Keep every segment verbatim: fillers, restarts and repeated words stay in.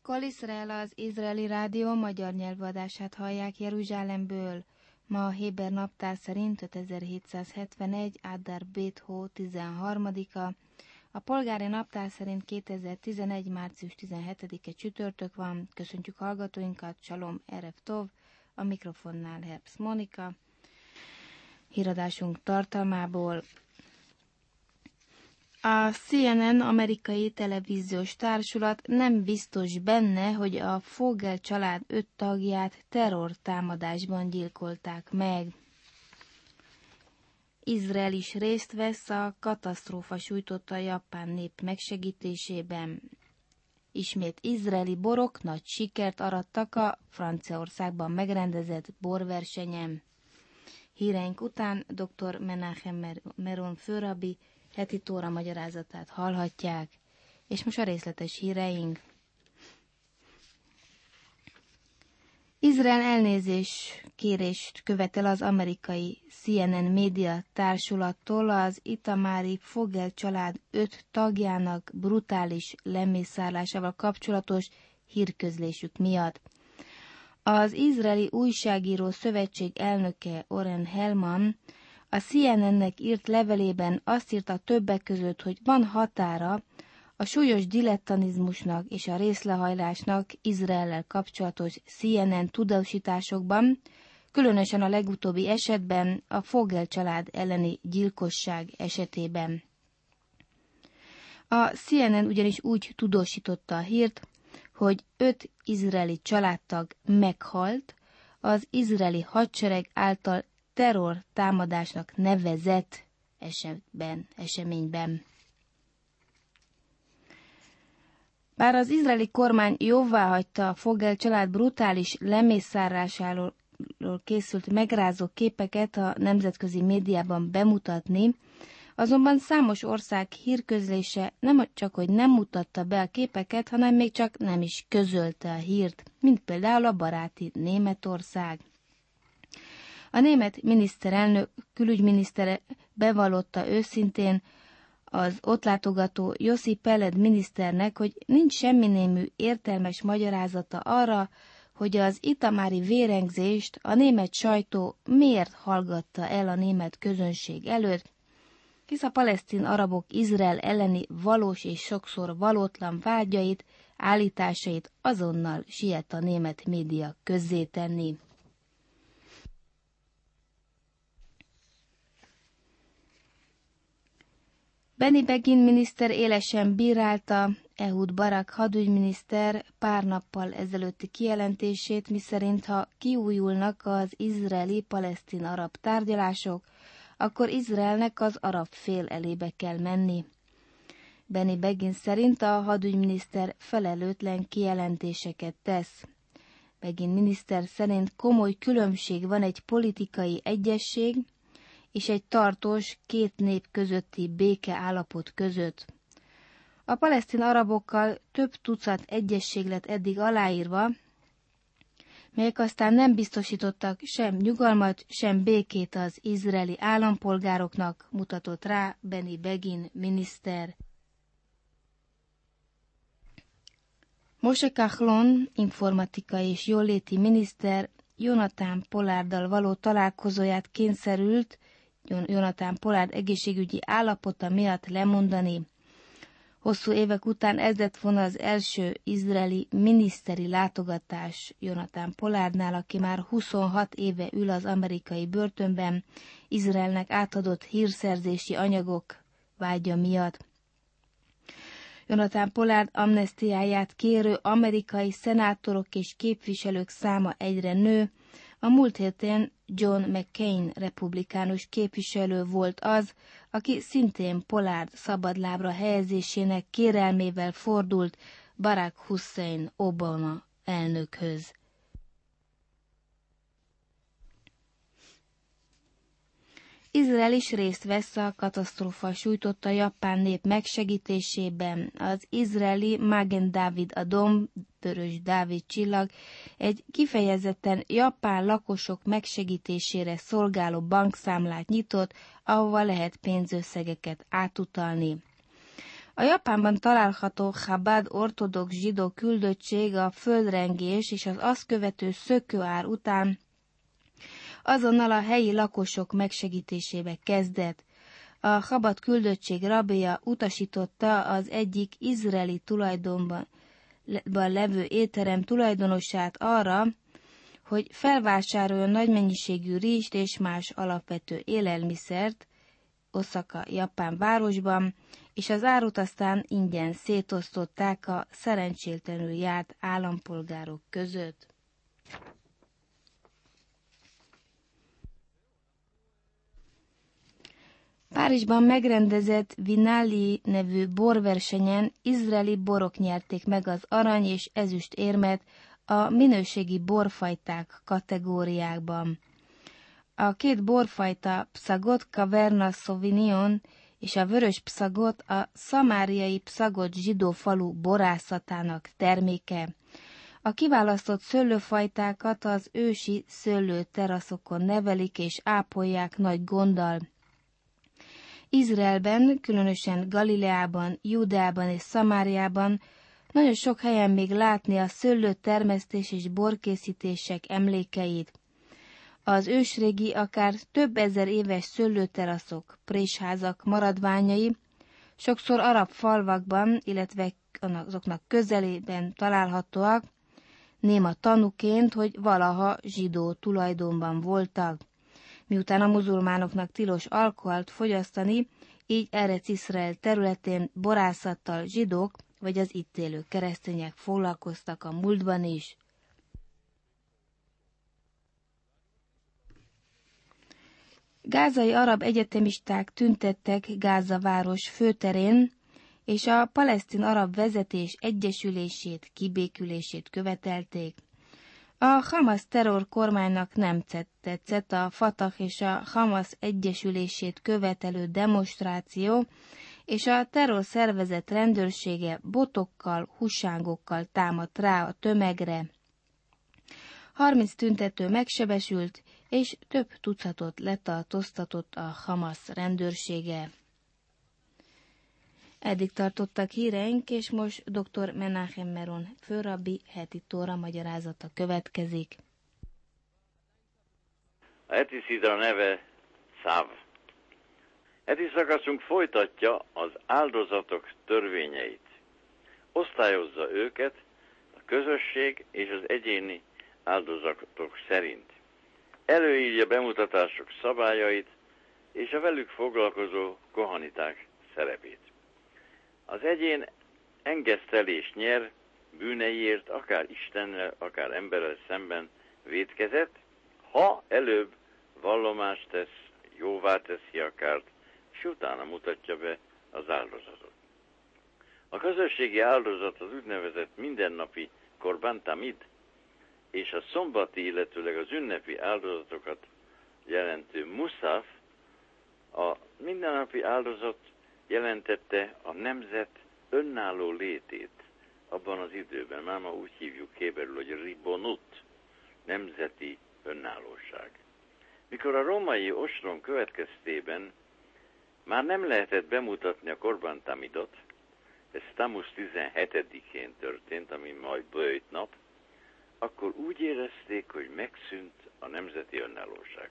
Kol Izrael, az izraeli rádió magyar nyelvadását hallják Jeruzsálemből. Ma a héber naptár szerint ötezer-hétszázhetvenegy. Adar Bet hó tizenharmadika. A polgári naptár szerint kétezer-tizenegy. március tizenhetedike csütörtök van. Köszöntjük hallgatóinkat, Shalom Erev Tov, a mikrofonnál Herbst Monika. Híradásunk tartalmából: a C N N amerikai televíziós társulat nem biztos benne, hogy a Fogel család öt tagját terrortámadásban gyilkolták meg. Izrael is részt vesz a katasztrófa sújtotta japán nép megsegítésében. Ismét izraeli borok nagy sikert arattak a Franciaországban megrendezett borversenyen. Híreink után dr. Menachem Meron főrabbi heti tóra magyarázatát hallhatják, és most a részletes híreink. Izrael elnézés kérést követel az amerikai C N N média társulattól az itamári Fogel család öt tagjának brutális lemészárlásával kapcsolatos hírközlésük miatt. Az izraeli újságíró szövetség elnöke Oren Helman a C N N-nek írt levelében azt írta többek között, hogy van határa a súlyos dilettanizmusnak és a részlehajlásnak Izraellel kapcsolatos C N N tudósításokban, különösen a legutóbbi esetben, a Fogel család elleni gyilkosság esetében. A C N N ugyanis úgy tudósította a hírt, hogy öt izraeli családtag meghalt az izraeli hadsereg által terror támadásnak nevezett esetben, eseményben. Bár az izraeli kormány jóváhagyta a Fogel család brutális lemészárásáról készült megrázó képeket a nemzetközi médiában bemutatni, azonban számos ország hírközlése nem csak, hogy nem mutatta be a képeket, hanem még csak nem is közölte a hírt, mint például a baráti Németország. A német miniszterelnök külügyminisztere bevallotta őszintén az ott látogató Yossi Peled miniszternek, hogy nincs semmi némű értelmes magyarázata arra, hogy az itamári vérengzést a német sajtó miért hallgatta el a német közönség előtt, hisz a palesztin arabok Izrael elleni valós és sokszor valótlan vágyait, állításait azonnal siet a német média közzétenni. Benny Begin miniszter élesen bírálta Ehud Barak hadügyminiszter pár nappal ezelőtti kijelentését, miszerint ha kiújulnak az izraeli-palesztin arab tárgyalások, akkor Izraelnek az arab fél elébe kell menni. Benny Begin szerint a hadügyminiszter felelőtlen kijelentéseket tesz. Begin miniszter szerint komoly különbség van egy politikai egyesség és egy tartós két nép közötti béke állapot között. A palesztin arabokkal több tucat egyesség lett eddig aláírva, melyek aztán nem biztosítottak sem nyugalmat, sem békét az izraeli állampolgároknak, mutatott rá Benny Begin miniszter. Moshe Kahlon, informatika és jóléti miniszter Jonathan Pollarddal való találkozóját kényszerült Jonathan Pollard egészségügyi állapota miatt lemondani. Hosszú évek után ez lett volna az első izraeli miniszteri látogatás Jonathan Pollardnál, aki már huszonhat éve ül az amerikai börtönben, Izraelnek átadott hírszerzési anyagok vágya miatt. Jonathan Pollard amnesztiáját kérő amerikai szenátorok és képviselők száma egyre nő. A múlt héten John McCain republikánus képviselő volt az, aki szintén Pollard szabadlábra helyezésének kérelmével fordult Barack Hussein Obama elnökhöz. Izrael is részt vesz a katasztrófa sújtotta japán nép megsegítésében. Az izraeli Magen David Adom, Vörös Dávid csillag egy kifejezetten japán lakosok megsegítésére szolgáló bankszámlát nyitott, ahova lehet pénzösszegeket átutalni. A Japánban található Chabad ortodox zsidó küldöttség a földrengés és az azt követő szökőár után azonnal a helyi lakosok megsegítésébe kezdett. A Chabad küldöttség rabija utasította az egyik izraeli tulajdonban levő étterem tulajdonosát arra, hogy felvásároljon nagy mennyiségű rizst és más alapvető élelmiszert Oszaka, Japán városban, és az árut aztán ingyen szétosztották a szerencsétlenül járt állampolgárok között. Párizsban megrendezett Vinali nevű borversenyen izraeli borok nyerték meg az arany és ezüst érmet a minőségi borfajták kategóriákban. A két borfajta Psagot Caverna Sauvignon és a vörös Psagot a szamáriai Psagot zsidó falu borászatának terméke. A kiválasztott szőlőfajtákat az ősi szőlőteraszokon nevelik és ápolják nagy gonddal. Izraelben, különösen Galileában, Júdeában és Szamáriában nagyon sok helyen még látni a szőlőtermesztés és borkészítések emlékeit. Az ősrégi, akár több ezer éves szőlőteraszok, présházak maradványai sokszor arab falvakban, illetve azoknak közelében találhatóak, néma tanúként, hogy valaha zsidó tulajdonban voltak. Miután a muzulmánoknak tilos alkoholt fogyasztani, így Erec Iszrael területén borászattal zsidók vagy az itt élő keresztények foglalkoztak a múltban is. Gázai arab egyetemisták tüntettek Gáza város főterén, és a palesztin arab vezetés egyesülését, kibékülését követelték. A Hamas terror kormánynak nem tetszett a Fatah és a Hamas egyesülését követelő demonstráció, és a terror szervezet rendőrsége botokkal, húsángokkal támadt rá a tömegre. harminc tüntető megsebesült, és több tucatot letartóztatott a Hamas rendőrsége. Eddig tartottak híreink, és most dr. Menachem Meron főrabbi heti tóra magyarázata következik. A heti szidra neve Száv. Heti szakaszunk folytatja az áldozatok törvényeit. Osztályozza őket a közösség és az egyéni áldozatok szerint. Előírja bemutatások szabályait és a velük foglalkozó kohaniták szerepét. Az egyén engesztelést nyer bűneiért, akár Istennel, akár emberrel szemben vétkezett, ha előbb vallomást tesz, jóvá teszi a kárt, és utána mutatja be az áldozatot. A közösségi áldozat az úgynevezett mindennapi korban tamid, és a szombati, illetőleg az ünnepi áldozatokat jelentő muszaf, a mindennapi áldozat jelentette a nemzet önálló létét abban az időben. Már ma úgy hívjuk kéberül, hogy ribonut, nemzeti önállóság. Mikor a római ostrom következtében már nem lehetett bemutatni a korban tamidot, ez Tammuz tizenhetedikén történt, ami majd bőjt nap, akkor úgy érezték, hogy megszűnt a nemzeti önállóság.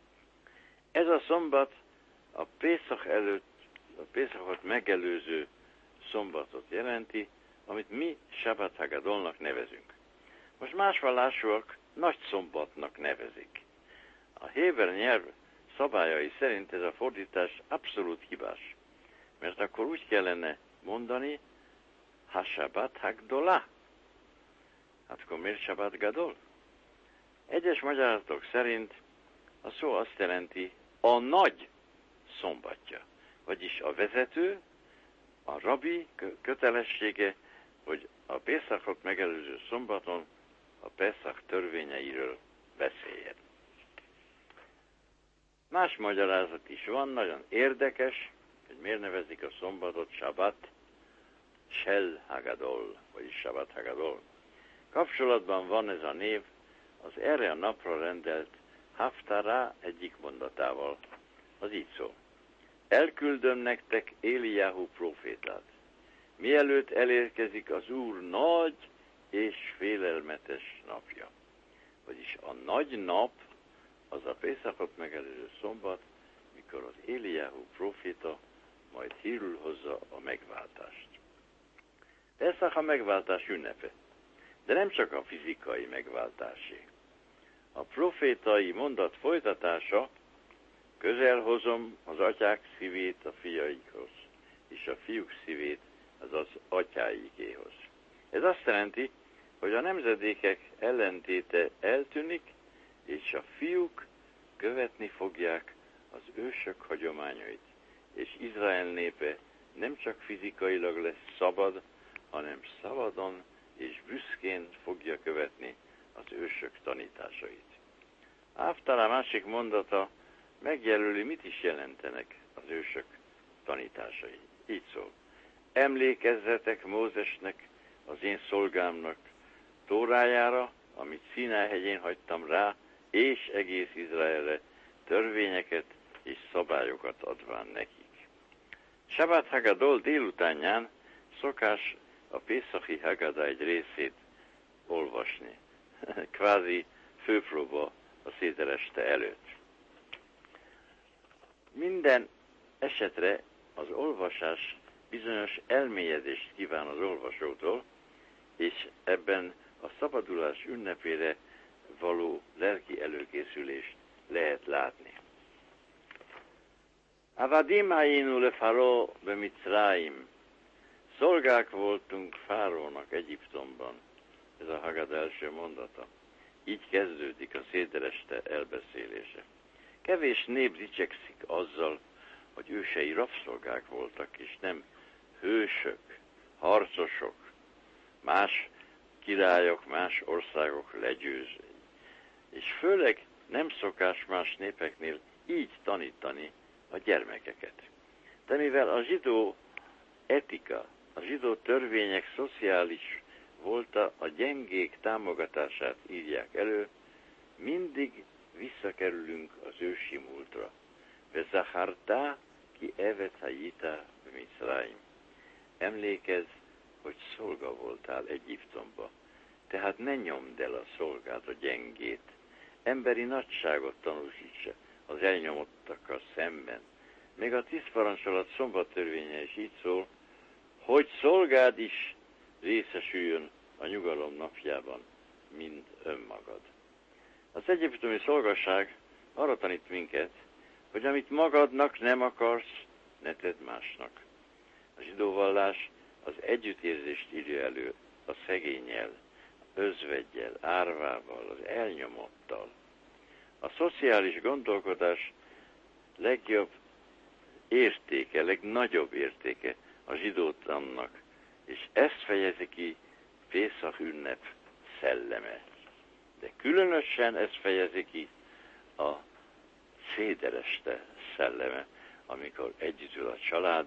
Ez a szombat a Pészak előtt, a Pészakot megelőző szombatot jelenti, amit mi Sabbat Hagadolnak nevezünk. Most más vallásúak nagy szombatnak nevezik. A héber nyelv szabályai szerint ez a fordítás abszolút hibás, mert akkor úgy kellene mondani, ha Sabbat Hagdolah. Hát akkor miért Sabbat Gadol? Egyes magyarázatok szerint a szó azt jelenti a nagy szombatja, vagyis a vezető, a rabbi kötelessége, hogy a Pészakot megelőző szombaton a Pészak törvényeiről beszéljen. Más magyarázat is van, nagyon érdekes, hogy miért nevezik a szombatot Sabbat Shel Hagadol, vagyis Sabbat Hagadol. Kapcsolatban van ez a név az erre a napra rendelt Haftará egyik mondatával. Az így szól. Elküldöm nektek Éliáhu prófétát. mielőtt elérkezik az Úr nagy és félelmetes napja. Vagyis a nagy nap az a Pészakot megelőző szombat, mikor az Éliáhu próféta majd hírül hozza a megváltást. Pészak a megváltás ünnepe, de nem csak a fizikai megváltásé. A profétai mondat folytatása: közel hozom az atyák szívét a fiaikhoz, és a fiúk szívét az az atyáikéhoz. Ez azt jelenti, hogy a nemzedékek ellentéte eltűnik, és a fiúk követni fogják az ősök hagyományait, és Izrael népe nem csak fizikailag lesz szabad, hanem szabadon és büszkén fogja követni az ősök tanításait. Áftala másik mondata megjelöli, mit is jelentenek az ősök tanításai. Így szól: emlékezzetek Mózesnek, az én szolgámnak, Tórájára, amit Színáj hegyén hagytam rá, és egész Izraelre törvényeket és szabályokat adván nekik. Sabát Hagadol délutánján szokás a Pészaki Haggadah egy részét olvasni. Kvázi főpróba a szédereste előtt. Minden esetre az olvasás bizonyos elmélyedést kíván az olvasótól, és ebben a szabadulás ünnepére való lelki előkészülést lehet látni. Avadim hayinu le Faró be Mitzrayim. Szolgák voltunk Fárónak Egyiptomban. Ez a Haggadah első mondata. Így kezdődik a szédereste elbeszélése. Kevés nép dicsekszik azzal, hogy ősei rabszolgák voltak, és nem hősök, harcosok, más királyok, más országok legyőzői. És főleg nem szokás más népeknél így tanítani a gyermekeket. De mivel a zsidó etika, a zsidó törvények szociális volta, a gyengék támogatását írják elő, mindig visszakerülünk az ősi múltra. Vezachartá ki evet hayita Mitzrayim. Emlékezz, hogy szolga voltál Egyiptomba, tehát ne nyomd el a szolgád, a gyengét. Emberi nagyságot tanúsítsa az elnyomottakkal szemben. Még a tíz parancsolat szombattörvénye is így szól, hogy szolgád is részesüljön a nyugalom napjában, mint önmagad. Az egyiptomi szolgasság arra tanít minket, hogy amit magadnak nem akarsz, ne tedd másnak. A zsidó vallás az együttérzést írja elő a szegénnyel, özveggyel, árvával, az elnyomottal. A szociális gondolkodás legjobb értéke, legnagyobb értéke a zsidótannak, és ezt fejezi ki Pészak ünnep szelleme. De különösen ezt fejezi ki a szédereste szelleme, amikor együtt ül a család,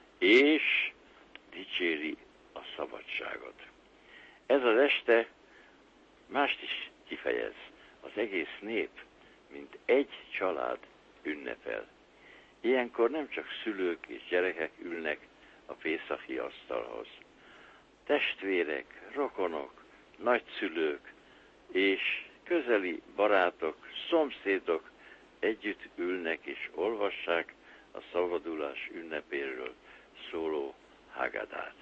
és dicséri a szabadságot. Ez az este mást is kifejez. Az egész nép, mint egy család ünnepel. Ilyenkor nem csak szülők és gyerekek ülnek a pészaki asztalhoz. Testvérek, rokonok, nagyszülők és közeli barátok, szomszédok együtt ülnek és olvassák a szabadulás ünnepéről szóló Haggadát.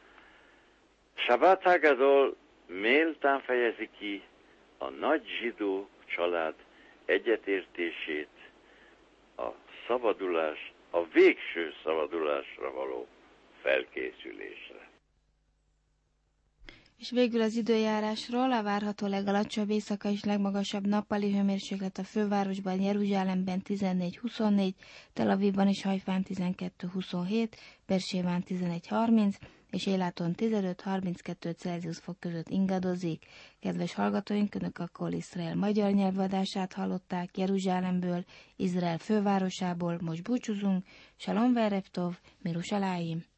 Sabát Hagadol méltán fejezi ki a nagy zsidó család egyetértését a szabadulás, a végső szabadulásra való felkészülésre. És végül az időjárásról: a várható legalacsonyabb éjszaka és legmagasabb nappali hőmérséklet a fővárosban, Jeruzsálemben tizennégy huszonnégy, Tel Avivban és Hajfán tizenkettő huszonhét, Beerséván tizenegy harminc, és Éláton tizenöt harminckettő Celsius fok között ingadozik. Kedves hallgatóink, Önök a Kol Izrael magyar nyelvadását hallották Jeruzsálemből, Izrael fővárosából. Most búcsúzunk. Shalom verev tov, Mirushalayim.